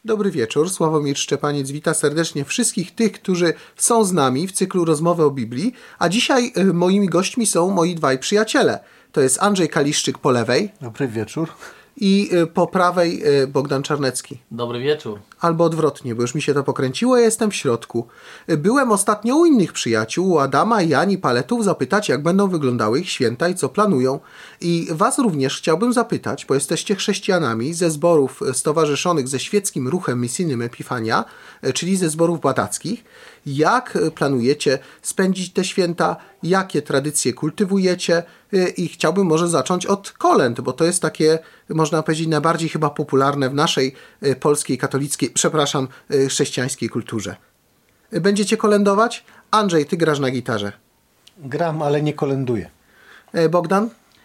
Dobry wieczór, Sławomir Szczepaniec wita serdecznie wszystkich tych, którzy są z nami w cyklu Rozmowy o Biblii, a dzisiaj moimi gośćmi są moi dwaj przyjaciele. To jest Andrzej Kaliszczyk po lewej. Dobry wieczór. I po prawej Bogdan Czarnecki. Dobry wieczór. Albo odwrotnie, bo już mi się to pokręciło, ja jestem w środku. Byłem ostatnio u innych przyjaciół, u Adama i Ani Paletów, zapytać, jak będą wyglądały ich święta i co planują. I was również chciałbym zapytać, bo jesteście chrześcijanami ze zborów stowarzyszonych ze świeckim ruchem misyjnym Epifania, czyli ze zborów badackich. Jak planujecie spędzić te święta? Jakie tradycje kultywujecie? I chciałbym może zacząć od kolęd, bo to jest takie, można powiedzieć, najbardziej chyba popularne w naszej polskiej, katolickiej, chrześcijańskiej kulturze. Będziecie kolędować? Andrzej, ty grasz na gitarze. Gram, ale nie kolęduję. Bogdan?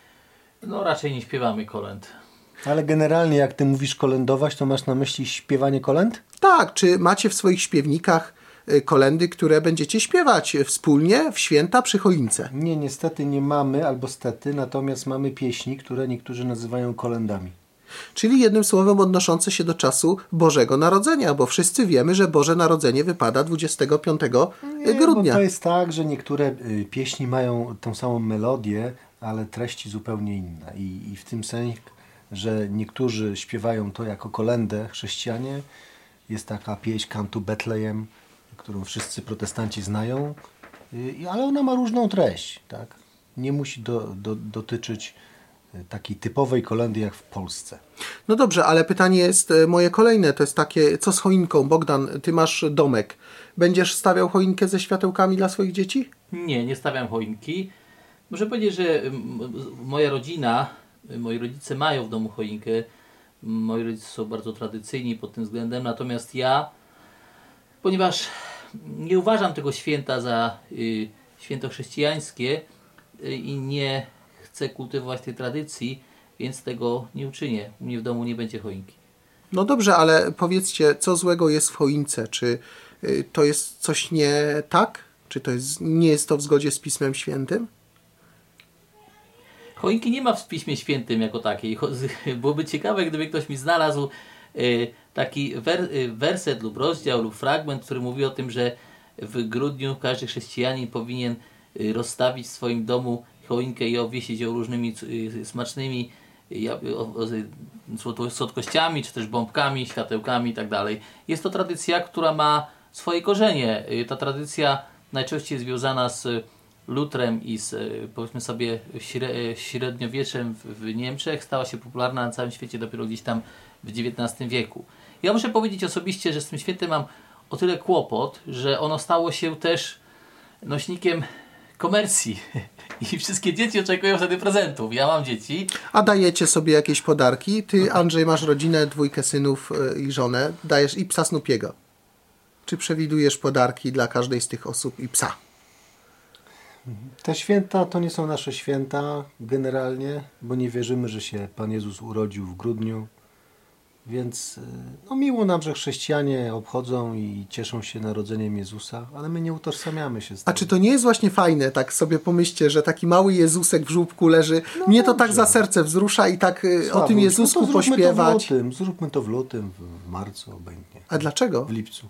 No raczej nie śpiewamy kolęd. Ale generalnie jak ty mówisz kolędować, to masz na myśli śpiewanie kolęd? Tak, czy macie w swoich śpiewnikach kolędy, które będziecie śpiewać wspólnie w święta przy choince? Nie, niestety nie mamy, albo stety, natomiast mamy pieśni, które niektórzy nazywają kolędami. Czyli jednym słowem odnoszące się do czasu Bożego Narodzenia, bo wszyscy wiemy, że Boże Narodzenie wypada 25 grudnia. Bo to jest tak, że niektóre pieśni mają tą samą melodię, ale treści zupełnie inne. I w tym sensie, że niektórzy śpiewają to jako kolędę chrześcijanie. Jest taka pieśń Cantu Betlejem, którą wszyscy protestanci znają, ale ona ma różną treść. Tak? Nie musi dotyczyć takiej typowej kolędy jak w Polsce. No dobrze, ale pytanie jest moje kolejne, to jest takie, co z choinką? Bogdan, ty masz domek. Będziesz stawiał choinkę ze światełkami dla swoich dzieci? Nie stawiam choinki. Muszę powiedzieć, że moja rodzina, moi rodzice mają w domu choinkę. Moi rodzice są bardzo tradycyjni pod tym względem, natomiast ja, ponieważ nie uważam tego święta za święto chrześcijańskie i nie chcę kultywować tej tradycji, więc tego nie uczynię. U mnie w domu nie będzie choinki. No dobrze, ale powiedzcie, co złego jest w choince? Czy to jest coś nie tak? Czy nie jest to w zgodzie z Pismem Świętym? Choinki nie ma w Piśmie Świętym jako takiej. Byłoby ciekawe, gdyby ktoś mi znalazł taki werset lub rozdział lub fragment, który mówi o tym, że w grudniu każdy chrześcijanin powinien rozstawić w swoim domu choinkę i obwiesić ją różnymi smacznymi słodkościami, czy też bombkami, światełkami i tak dalej. Jest to tradycja, która ma swoje korzenie. Ta tradycja najczęściej jest związana z lutrem i z, powiedzmy sobie, średniowieczem w Niemczech. Stała się popularna na całym świecie dopiero gdzieś tam w XIX wieku. Ja muszę powiedzieć osobiście, że z tym świętem mam o tyle kłopot, że ono stało się też nośnikiem komercji i wszystkie dzieci oczekują wtedy prezentów. Ja mam dzieci. A dajecie sobie jakieś podarki? Ty, Andrzej, masz rodzinę, 2 synów i żonę. Dajesz i psa Snupiego. Czy przewidujesz podarki dla każdej z tych osób i psa? Te święta to nie są nasze święta generalnie, bo nie wierzymy, że się Pan Jezus urodził w grudniu. Więc miło nam, że chrześcijanie obchodzą i cieszą się narodzeniem Jezusa, ale my nie utożsamiamy się z tym. A czy to nie jest właśnie fajne, tak sobie pomyślcie, że taki mały Jezusek w żłóbku leży? Mnie to tak za serce wzrusza i tak o tym Jezusku pośpiewać. Zróbmy to w lutym, w marcu obojętnie. A dlaczego? W lipcu.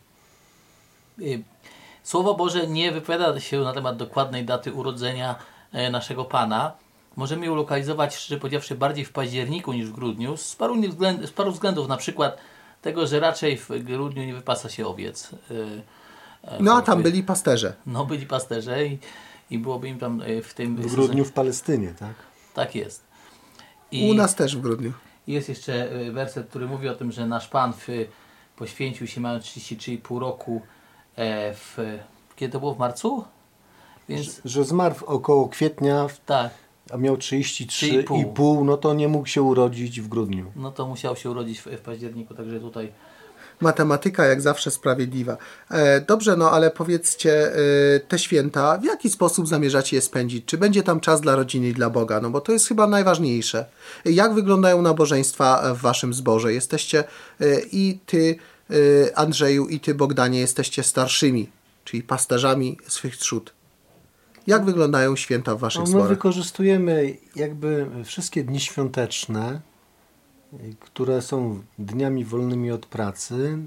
Słowo Boże nie wypowiada się na temat dokładnej daty urodzenia naszego Pana. Możemy ją lokalizować, szczerze powiedziawszy, bardziej w październiku niż w grudniu. Z paru względów, na przykład tego, że raczej w grudniu nie wypasa się owiec. No a tam byli pasterze. No byli pasterze i byłoby im tam w tym... W grudniu w Palestynie, tak? Tak jest. U nas też w grudniu. Jest jeszcze werset, który mówi o tym, że nasz Pan poświęcił się mając 33,5 roku kiedy to było? W marcu? Więc... Że zmarł około kwietnia, tak. A miał 33,5, no to nie mógł się urodzić w grudniu. No to musiał się urodzić w październiku, także tutaj... Matematyka jak zawsze sprawiedliwa. Dobrze, no ale powiedzcie, te święta, w jaki sposób zamierzacie je spędzić? Czy będzie tam czas dla rodziny i dla Boga? No bo to jest chyba najważniejsze. Jak wyglądają nabożeństwa w waszym zborze? Jesteście i ty, Andrzeju, i ty, Bogdanie, jesteście starszymi, czyli pasterzami swych trzód. Jak wyglądają święta w waszych zborach? My wykorzystujemy jakby wszystkie dni świąteczne które są dniami wolnymi od pracy,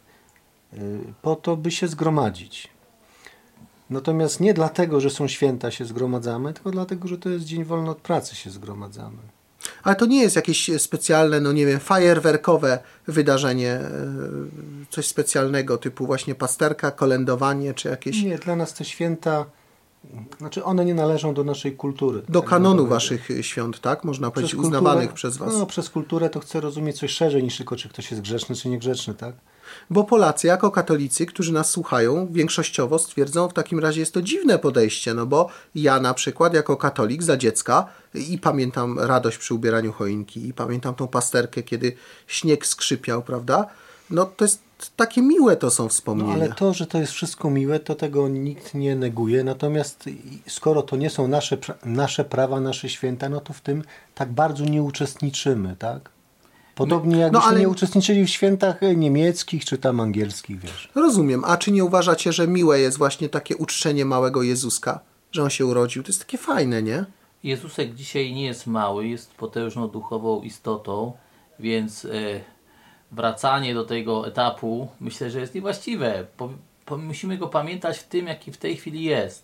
po to, by się zgromadzić. Natomiast nie dlatego, że są święta się zgromadzamy, tylko dlatego, że to jest dzień wolny od pracy się zgromadzamy. Ale to nie jest jakieś specjalne, no nie wiem, fajerwerkowe wydarzenie, coś specjalnego, typu właśnie pasterka, kolędowanie, czy jakieś... Nie, dla nas te święta, znaczy one nie należą do naszej kultury. Do kanonu waszych świąt, tak? Można powiedzieć, uznawanych przez was. No, przez kulturę to chcę rozumieć coś szerzej niż tylko, czy ktoś jest grzeczny, czy niegrzeczny, tak? Bo Polacy jako katolicy, którzy nas słuchają, większościowo stwierdzą, w takim razie jest to dziwne podejście, no bo ja na przykład jako katolik za dziecka i pamiętam radość przy ubieraniu choinki i pamiętam tą pasterkę, kiedy śnieg skrzypiał, prawda? No to jest takie miłe to są wspomnienia. No ale to, że to jest wszystko miłe, to tego nikt nie neguje, natomiast skoro to nie są nasze prawa, nasze święta, no to w tym tak bardzo nie uczestniczymy, tak? Podobnie jakbyśmy nie uczestniczyli w świętach niemieckich czy tam angielskich, wiesz. Rozumiem. A czy nie uważacie, że miłe jest właśnie takie uczczenie małego Jezuska, że on się urodził? To jest takie fajne, nie? Jezusek dzisiaj nie jest mały, jest potężną duchową istotą, więc wracanie do tego etapu myślę, że jest niewłaściwe. Musimy go pamiętać w tym, jaki w tej chwili jest.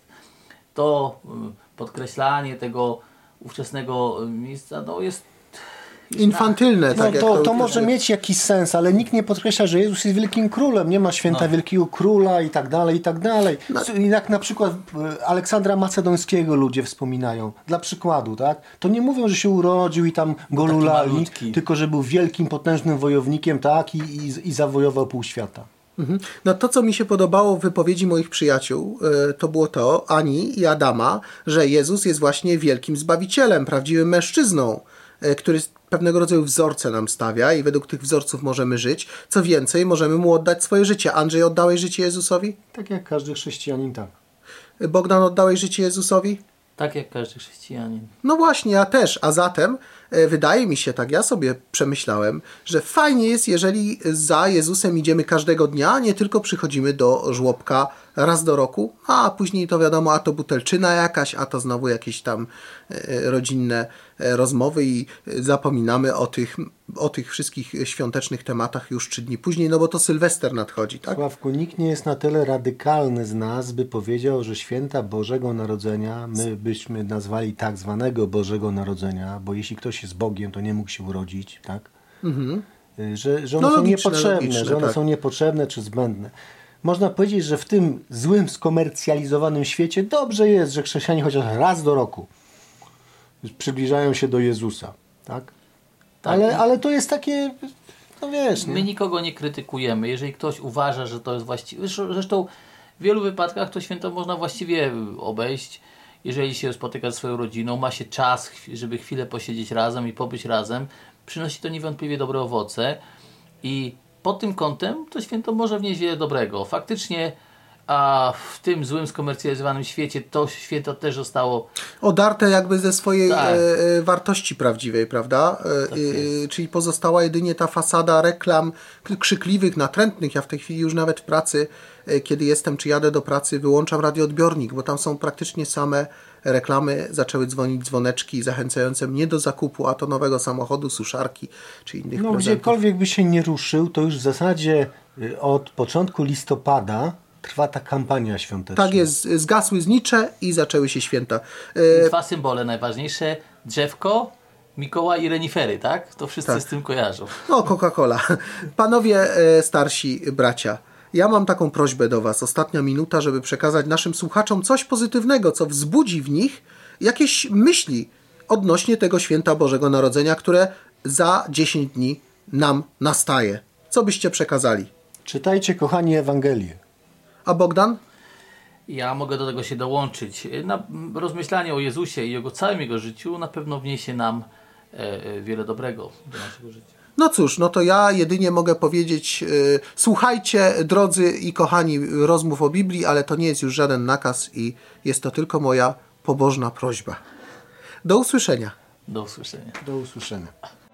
To podkreślanie tego ówczesnego miejsca jest infantylne. No tak to może mieć jakiś sens, ale nikt nie podkreśla, że Jezus jest wielkim królem. Nie ma święta wielkiego króla i tak dalej, i tak dalej. Jak na przykład Aleksandra Macedońskiego ludzie wspominają. Dla przykładu, tak? To nie mówią, że się urodził i tam go lulali, tylko że był wielkim, potężnym wojownikiem, tak? I zawojował pół świata. No to, co mi się podobało w wypowiedzi moich przyjaciół, to było to, Ani i Adama, że Jezus jest właśnie wielkim Zbawicielem, prawdziwym mężczyzną, który pewnego rodzaju wzorce nam stawia i według tych wzorców możemy żyć. Co więcej, możemy mu oddać swoje życie. Andrzej, oddałeś życie Jezusowi? Tak jak każdy chrześcijanin, tak. Bogdan, oddałeś życie Jezusowi? Tak jak każdy chrześcijanin. No właśnie, ja też. A zatem wydaje mi się, tak ja sobie przemyślałem, że fajnie jest, jeżeli za Jezusem idziemy każdego dnia, nie tylko przychodzimy do żłobka raz do roku, a później to wiadomo, a to butelczyna jakaś, a to znowu jakieś tam rodzinne rozmowy i zapominamy o tych wszystkich świątecznych tematach już 3 dni później, no bo to Sylwester nadchodzi, tak? Sławku, nikt nie jest na tyle radykalny z nas, by powiedział, że święta Bożego Narodzenia, my byśmy nazwali tak zwanego Bożego Narodzenia, bo jeśli ktoś jest Bogiem, to nie mógł się urodzić, tak? Że one są niepotrzebne, że one są niepotrzebne czy zbędne. Można powiedzieć, że w tym złym, skomercjalizowanym świecie dobrze jest, że chrześcijanie chociaż raz do roku przybliżają się do Jezusa, tak? Ale to jest takie, no wiesz... My nikogo nie krytykujemy. Jeżeli ktoś uważa, że to jest właściwe... Zresztą w wielu wypadkach to święto można właściwie obejść. Jeżeli się spotyka ze swoją rodziną, ma się czas, żeby chwilę posiedzieć razem i pobyć razem, przynosi to niewątpliwie dobre owoce i pod tym kątem to święto może wnieść wiele dobrego. Faktycznie a w tym złym, skomercjalizowanym świecie to święto też zostało odarte jakby ze swojej wartości prawdziwej, prawda? Czyli pozostała jedynie ta fasada reklam krzykliwych, natrętnych. Ja w tej chwili już nawet w pracy, kiedy jestem czy jadę do pracy, wyłączam radioodbiornik, bo tam są praktycznie same reklamy. Zaczęły dzwonić dzwoneczki zachęcające mnie do zakupu, a to nowego samochodu, suszarki czy innych prezentów. Gdziekolwiek by się nie ruszył, to już w zasadzie od początku listopada trwa ta kampania świąteczna. Tak jest, zgasły znicze i zaczęły się święta. 2 symbole najważniejsze, drzewko, Mikołaj i renifery, tak? To wszyscy z tym kojarzą. No, Coca-Cola. Panowie starsi bracia, ja mam taką prośbę do was, ostatnia minuta, żeby przekazać naszym słuchaczom coś pozytywnego, co wzbudzi w nich jakieś myśli odnośnie tego święta Bożego Narodzenia, które za 10 dni nam nastaje. Co byście przekazali? Czytajcie, kochani, Ewangelię. A Bogdan? Ja mogę do tego się dołączyć. Rozmyślanie o Jezusie i Jego całym Jego życiu na pewno wniesie nam wiele dobrego do naszego życia. No cóż, no to ja jedynie mogę powiedzieć, słuchajcie, drodzy i kochani, rozmów o Biblii, ale to nie jest już żaden nakaz i jest to tylko moja pobożna prośba. Do usłyszenia. Do usłyszenia. Do usłyszenia.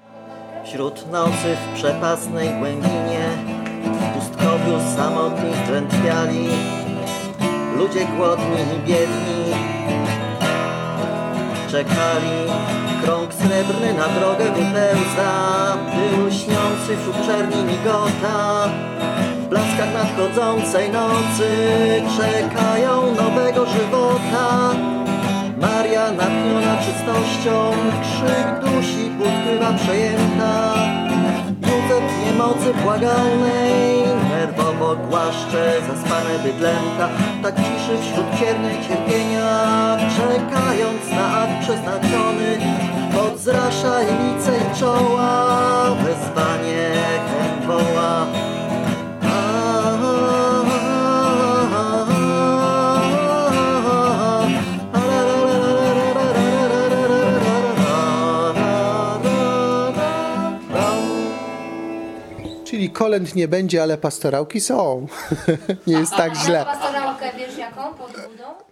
Wśród nocy w przepastnej głębinie, w pustkowiu samotni zdrętwiali, ludzie głodni i biedni czekali. krąg srebrny na drogę wypełza, by lśniący wśród czerni migota. W blaskach nadchodzącej nocy czekają nowego żywota. Maria natchniona czystością, krzyk dusi pływa przejęta. Józef niemocy błagalnej nerwowo głaszcze zaspane bydlęta. Tak ciszy wśród ciernej cierpienia, czekając na akt przeznaczony. Podzrasza i lice i czoła, wezwanie chęt woła. Czyli kolęd nie będzie, ale pastorałki są. Nie jest tak źle. Pastorałkę wiesz jaką pod budą?